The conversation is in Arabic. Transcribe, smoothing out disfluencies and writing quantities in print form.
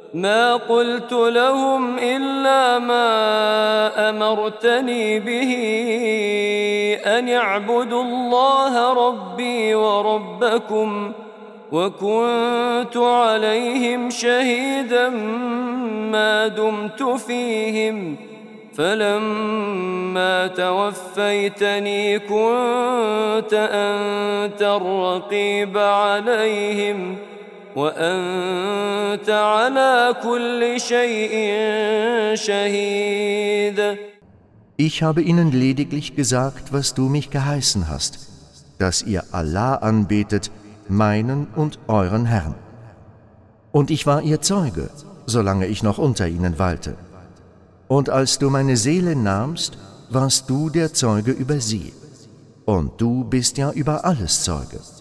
ما قلت لهم إلا ما أمرتني به أن اعبدوا الله ربي وربكم، وكنت عليهم شهيدا ما دمت فيهم، فلما توفيتني كنت أنت الرقيب عليهم، وأنت على كل شيء شهيد. Ich habe ihnen lediglich gesagt, was du mich geheißen hast, dass ihr Allah anbetet, meinen und euren Herrn. Und ich war ihr Zeuge, solange ich noch unter ihnen weilte. Und als du meine Seele nahmst, warst du der Zeuge über sie. Und du bist ja über alles Zeuge.